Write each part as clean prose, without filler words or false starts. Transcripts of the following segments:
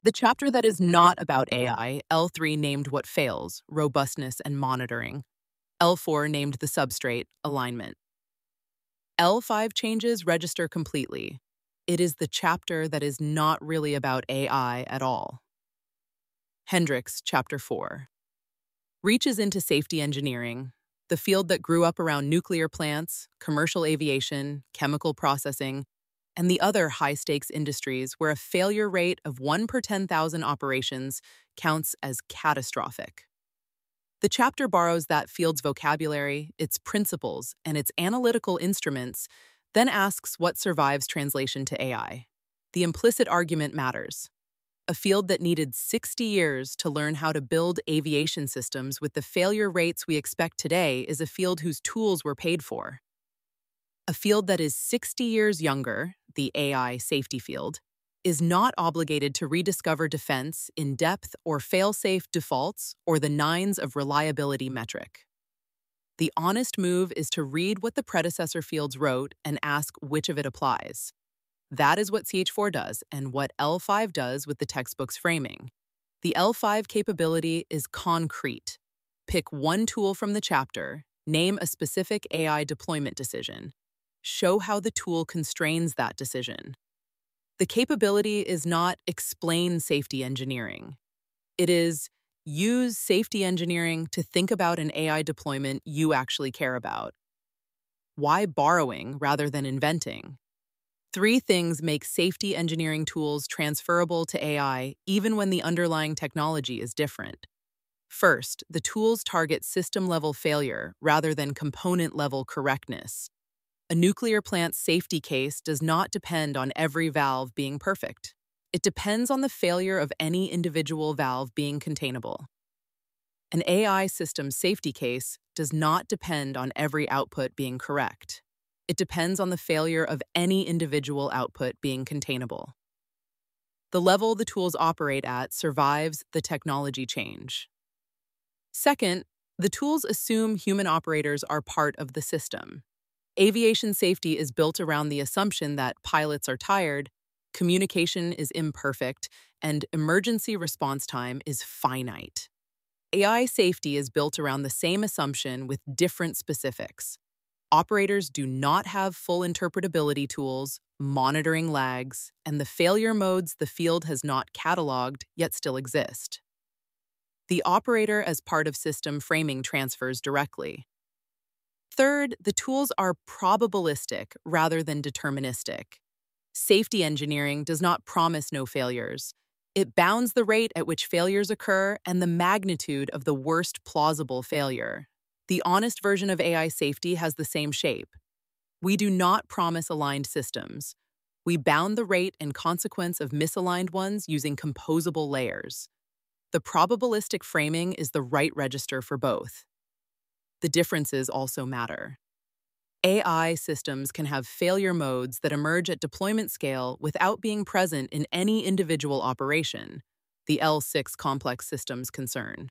The chapter that is not about AI, L3 named What Fails, Robustness and Monitoring. L4 named the substrate, Alignment. L5 changes register completely. It is the chapter that is not really about AI at all. Hendricks, Chapter 4. Reaches into safety engineering, the field that grew up around nuclear plants, commercial aviation, chemical processing, and the other high-stakes industries where a failure rate of 1 per 10,000 operations counts as catastrophic. The chapter borrows that field's vocabulary, its principles, and its analytical instruments, then asks what survives translation to AI. The implicit argument matters. A field that needed 60 years to learn how to build aviation systems with the failure rates we expect today is a field whose tools were paid for. A field that is 60 years younger, the AI safety field, is not obligated to rediscover defense in depth or fail-safe defaults or the nines of reliability metric. The honest move is to read what the predecessor fields wrote and ask which of it applies. That is what CH4 does and what L5 does with the textbook's framing. The L5 capability is concrete. Pick one tool from the chapter, name a specific AI deployment decision, show how the tool constrains that decision. The capability is not explain safety engineering. It is use safety engineering to think about an AI deployment you actually care about. Why borrowing rather than inventing? 3 things make safety engineering tools transferable to AI even when the underlying technology is different. First, the tools target system-level failure rather than component-level correctness. A nuclear plant's safety case does not depend on every valve being perfect. It depends on the failure of any individual valve being containable. An AI system's safety case does not depend on every output being correct. It depends on the failure of any individual output being containable. The level the tools operate at survives the technology change. Second, the tools assume human operators are part of the system. Aviation safety is built around the assumption that pilots are tired, communication is imperfect, and emergency response time is finite. AI safety is built around the same assumption with different specifics. Operators do not have full interpretability tools, monitoring lags, and the failure modes the field has not cataloged yet still exist. The operator as part of system framing transfers directly. Third, the tools are probabilistic rather than deterministic. Safety engineering does not promise no failures. It bounds the rate at which failures occur and the magnitude of the worst plausible failure. The honest version of AI safety has the same shape. We do not promise aligned systems. We bound the rate and consequence of misaligned ones using composable layers. The probabilistic framing is the right register for both. The differences also matter. AI systems can have failure modes that emerge at deployment scale without being present in any individual operation, the L6 complex systems concern.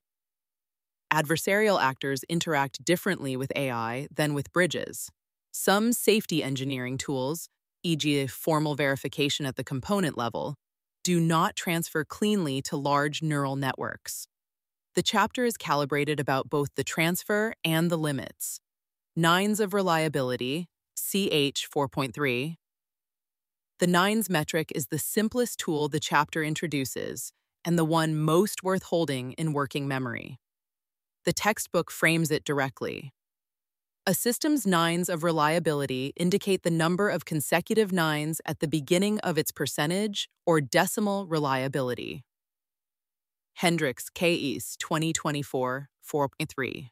Adversarial actors interact differently with AI than with bridges. Some safety engineering tools, e.g. formal verification at the component level, do not transfer cleanly to large neural networks. The chapter is calibrated about both the transfer and the limits. Nines of reliability, CH 4.3. The nines metric is the simplest tool the chapter introduces and the one most worth holding in working memory. The textbook frames it directly. A system's nines of reliability indicate the number of consecutive nines at the beginning of its percentage or decimal reliability. Hendricks, K.E.S. 2024, 4.3.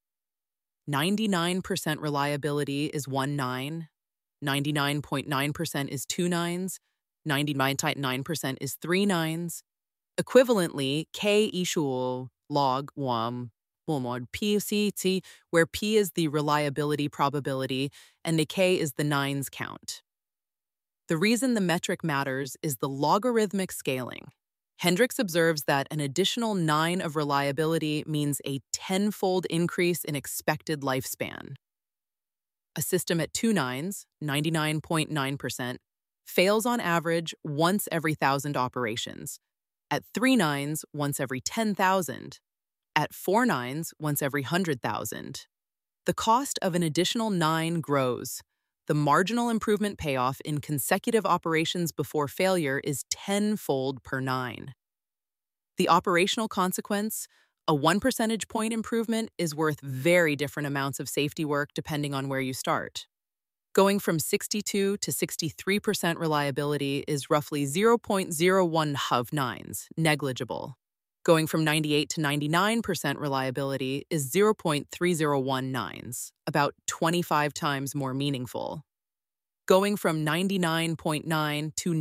99% reliability is 1 9, 99.9% is 2 nines, 99.9% is 3 nines. Equivalently, K equal log 1 PCT, where P is the reliability probability and the K is the nines count. The reason the metric matters is the logarithmic scaling. Hendricks observes that an additional 9 of reliability means a 10-fold increase in expected lifespan. A system at 2 nines, 99.9%, fails on average once every 1,000 operations, At 3 nines, once every 10,000. At 4 nines, once every 100,000. The cost of an additional 9 grows. The marginal improvement payoff in consecutive operations before failure is tenfold per 9. The operational consequence, a 1 percentage point improvement, is worth very different amounts of safety work depending on where you start. Going from 62 to 63% reliability is roughly 0.01 of nines, negligible. Going from 98 to 99% reliability is 0.301 nines, about 25 times more meaningful. Going from 99.9 to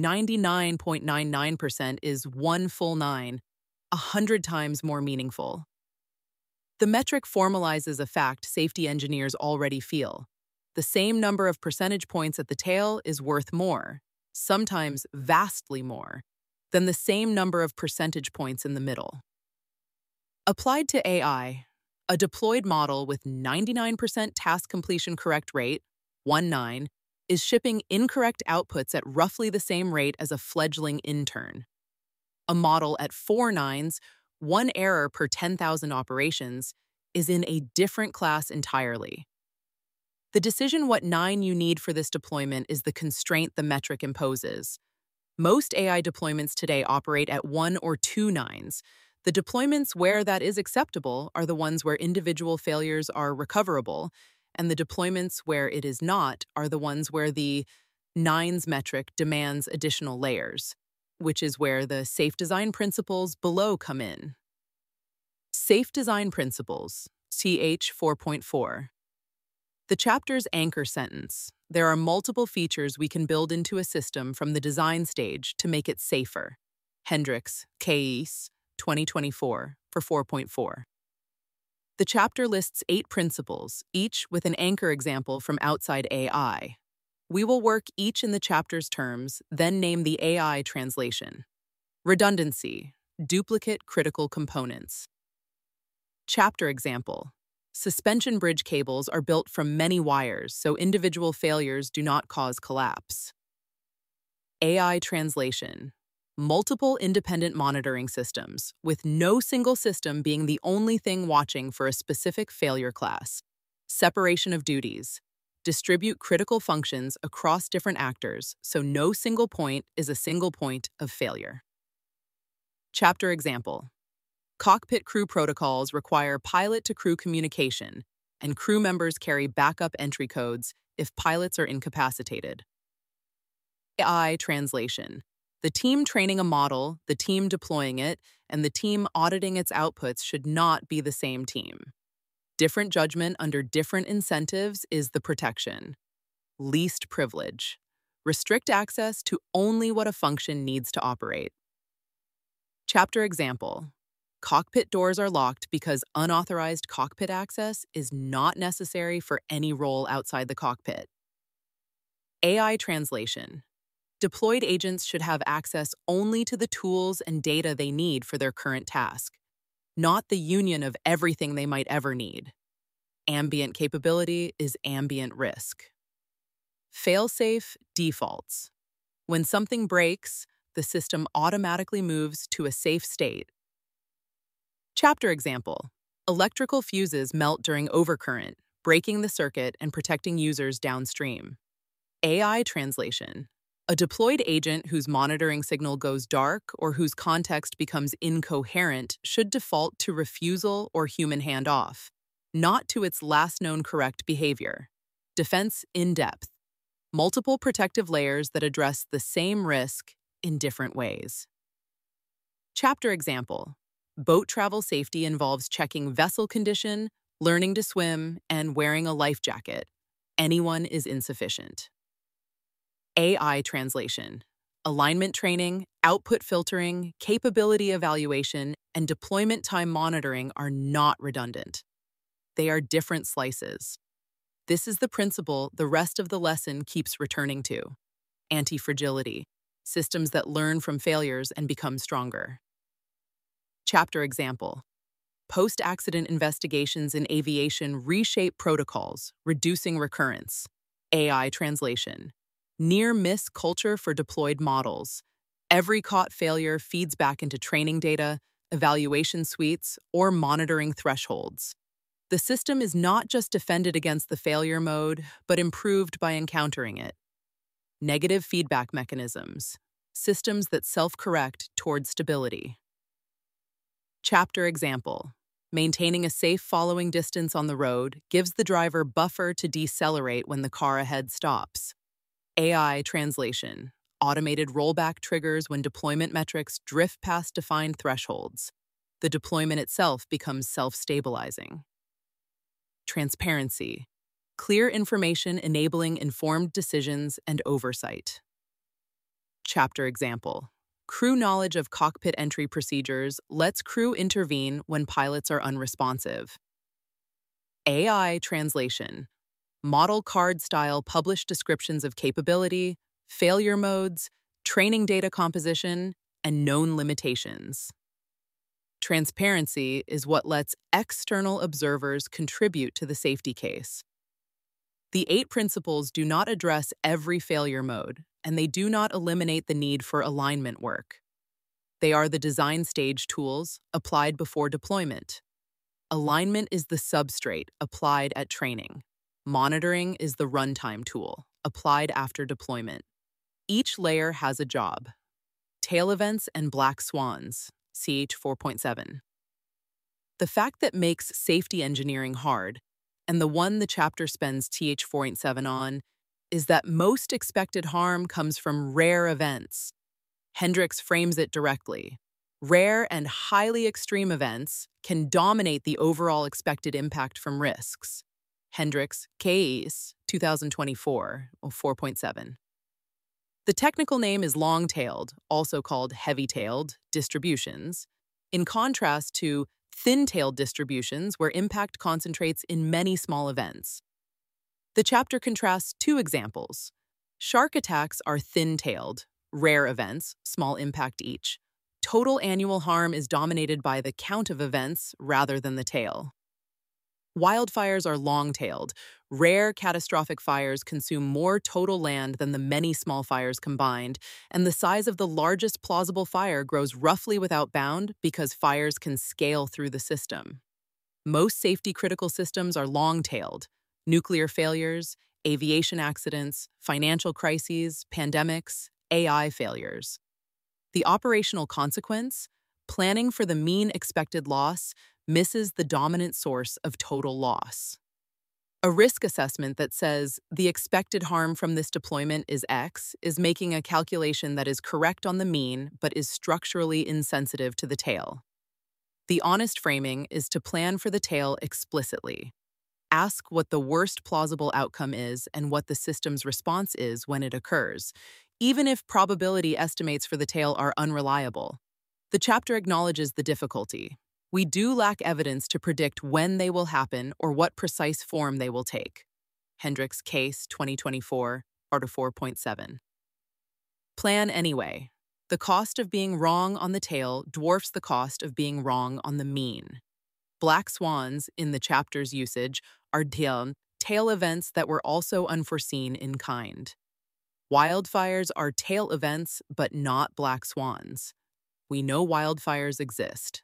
99.99% is 1 full 9, 100 times more meaningful. The metric formalizes a fact safety engineers already feel. The same number of percentage points at the tail is worth more, sometimes vastly more, than the same number of percentage points in the middle. Applied to AI, a deployed model with 99% task completion correct rate, 1.9, is shipping incorrect outputs at roughly the same rate as a fledgling intern. A model at 4 nines, 1 error per 10,000 operations, is in a different class entirely. The decision what 9 you need for this deployment is the constraint the metric imposes. Most AI deployments today operate at 1 or 2 nines. The deployments where that is acceptable are the ones where individual failures are recoverable, and the deployments where it is not are the ones where the nines metric demands additional layers, which is where the safe design principles below come in. Safe design principles, CH 4.4. The chapter's anchor sentence: there are multiple features we can build into a system from the design stage to make it safer. Hendricks, Case, 2024, for 4.4. The chapter lists 8 principles, each with an anchor example from outside AI. We will work each in the chapter's terms, then name the AI translation. Redundancy, duplicate critical components. Chapter example: suspension bridge cables are built from many wires, so individual failures do not cause collapse. AI translation: multiple independent monitoring systems, with no single system being the only thing watching for a specific failure class. Separation of duties: distribute critical functions across different actors, so no single point is a single point of failure. Chapter example: cockpit crew protocols require pilot-to-crew communication, and crew members carry backup entry codes if pilots are incapacitated. AI translation: the team training a model, the team deploying it, and the team auditing its outputs should not be the same team. Different judgment under different incentives is the protection. Least privilege: restrict access to only what a function needs to operate. Chapter example: cockpit doors are locked because unauthorized cockpit access is not necessary for any role outside the cockpit. AI translation: deployed agents should have access only to the tools and data they need for their current task, not the union of everything they might ever need. Ambient capability is ambient risk. Fail-safe defaults: when something breaks, the system automatically moves to a safe state. Chapter example: electrical fuses melt during overcurrent, breaking the circuit and protecting users downstream. AI translation: a deployed agent whose monitoring signal goes dark or whose context becomes incoherent should default to refusal or human handoff, not to its last known correct behavior. Defense in depth: multiple protective layers that address the same risk in different ways. Chapter example: boat travel safety involves checking vessel condition, learning to swim, and wearing a life jacket. Anyone is insufficient. AI translation: alignment training, output filtering, capability evaluation, and deployment time monitoring are not redundant. They are different slices. This is the principle the rest of the lesson keeps returning to. Anti-fragility: systems that learn from failures and become stronger. Chapter example: post-accident investigations in aviation reshape protocols, reducing recurrence. AI translation: near-miss culture for deployed models. Every caught failure feeds back into training data, evaluation suites, or monitoring thresholds. The system is not just defended against the failure mode, but improved by encountering it. Negative feedback mechanisms, systems that self-correct toward stability. Chapter example. Maintaining a safe following distance on the road gives the driver buffer to decelerate when the car ahead stops. AI translation. Automated rollback triggers when deployment metrics drift past defined thresholds. The deployment itself becomes self-stabilizing. Transparency. Clear information enabling informed decisions and oversight. Chapter example. Crew knowledge of cockpit entry procedures lets crew intervene when pilots are unresponsive. AI translation. Model card-style published descriptions of capability, failure modes, training data composition, and known limitations. Transparency is what lets external observers contribute to the safety case. The 8 principles do not address every failure mode, and they do not eliminate the need for alignment work. They are the design stage tools applied before deployment. Alignment is the substrate applied at training. Monitoring is the runtime tool applied after deployment. Each layer has a job. Tail events and black swans, CH 4.7. The fact that makes safety engineering hard, and the one the chapter spends TH 4.7 on, is that most expected harm comes from rare events. Hendricks frames it directly. Rare and highly extreme events can dominate the overall expected impact from risks. Hendricks, Case, 2024, 4.7. The technical name is long-tailed, also called heavy-tailed, distributions, in contrast to thin-tailed distributions where impact concentrates in many small events. The chapter contrasts 2 examples. Shark attacks are thin-tailed, rare events, small impact each. Total annual harm is dominated by the count of events rather than the tail. Wildfires are long-tailed. Rare catastrophic fires consume more total land than the many small fires combined, and the size of the largest plausible fire grows roughly without bound because fires can scale through the system. Most safety-critical systems are long-tailed. Nuclear failures, aviation accidents, financial crises, pandemics, AI failures. The operational consequence, planning for the mean expected loss, misses the dominant source of total loss. A risk assessment that says the expected harm from this deployment is X is making a calculation that is correct on the mean but is structurally insensitive to the tail. The honest framing is to plan for the tail explicitly. Ask what the worst plausible outcome is and what the system's response is when it occurs, even if probability estimates for the tail are unreliable. The chapter acknowledges the difficulty. We do lack evidence to predict when they will happen or what precise form they will take. Hendricks, Case, 2024, Part 4.7. Plan anyway. The cost of being wrong on the tail dwarfs the cost of being wrong on the mean. Black swans, in the chapter's usage, are tail events that were also unforeseen in kind. Wildfires are tail events, but not black swans. We know wildfires exist.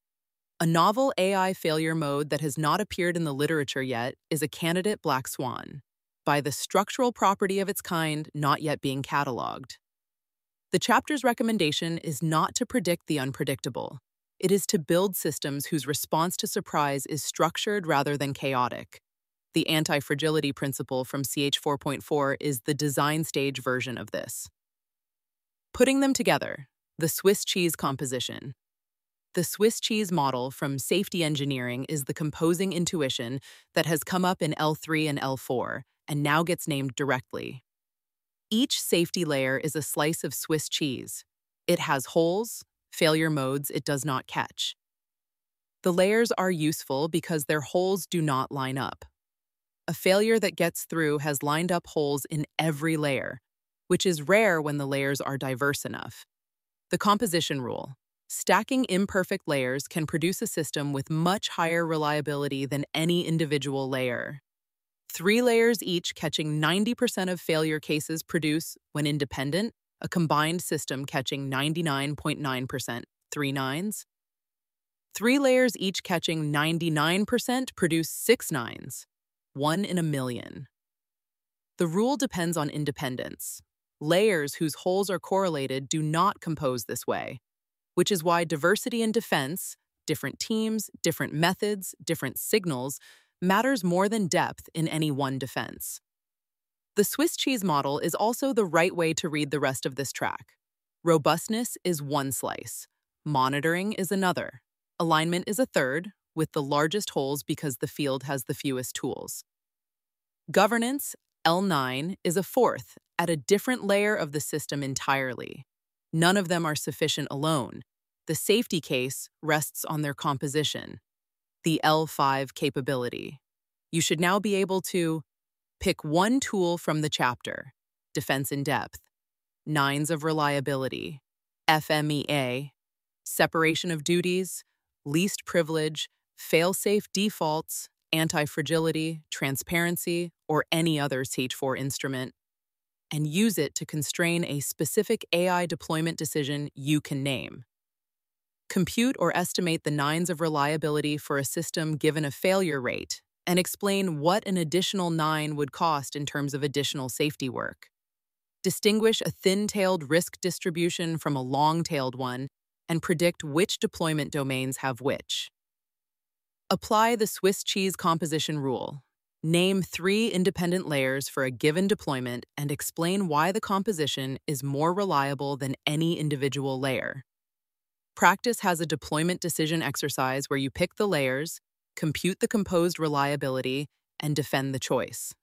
A novel AI failure mode that has not appeared in the literature yet is a candidate black swan, by the structural property of its kind not yet being cataloged. The chapter's recommendation is not to predict the unpredictable. It is to build systems whose response to surprise is structured rather than chaotic. The anti-fragility principle from CH 4.4 is the design stage version of this. Putting them together, the Swiss cheese composition. The Swiss cheese model from safety engineering is the composing intuition that has come up in L3 and L4 and now gets named directly. Each safety layer is a slice of Swiss cheese. It has holes, failure modes it does not catch. The layers are useful because their holes do not line up. A failure that gets through has lined up holes in every layer, which is rare when the layers are diverse enough. The composition rule. Stacking imperfect layers can produce a system with much higher reliability than any individual layer. 3 layers each catching 90% of failure cases produce, when independent, a combined system catching 99.9% three nines. Three layers each catching 99% produce six nines, 1 in a million. The rule depends on independence. Layers whose holes are correlated do not compose this way, which is why diversity in defense, different teams, different methods, different signals, matters more than depth in any one defense. The Swiss cheese model is also the right way to read the rest of this track. Robustness is one slice. Monitoring is another. Alignment is a third, with the largest holes because the field has the fewest tools. Governance, L9, is a fourth, at a different layer of the system entirely. None of them are sufficient alone. The safety case rests on their composition, the L5 capability. You should now be able to pick one tool from the chapter, defense in depth, nines of reliability, FMEA, separation of duties, least privilege, fail-safe defaults, anti-fragility, transparency, or any other H4 instrument, and use it to constrain a specific AI deployment decision you can name. Compute or estimate the nines of reliability for a system given a failure rate, and explain what an additional 9 would cost in terms of additional safety work. Distinguish a thin-tailed risk distribution from a long-tailed one, and predict which deployment domains have which. Apply the Swiss cheese composition rule. Name 3 independent layers for a given deployment and explain why the composition is more reliable than any individual layer. Practice has a deployment decision exercise where you pick the layers, compute the composed reliability, and defend the choice.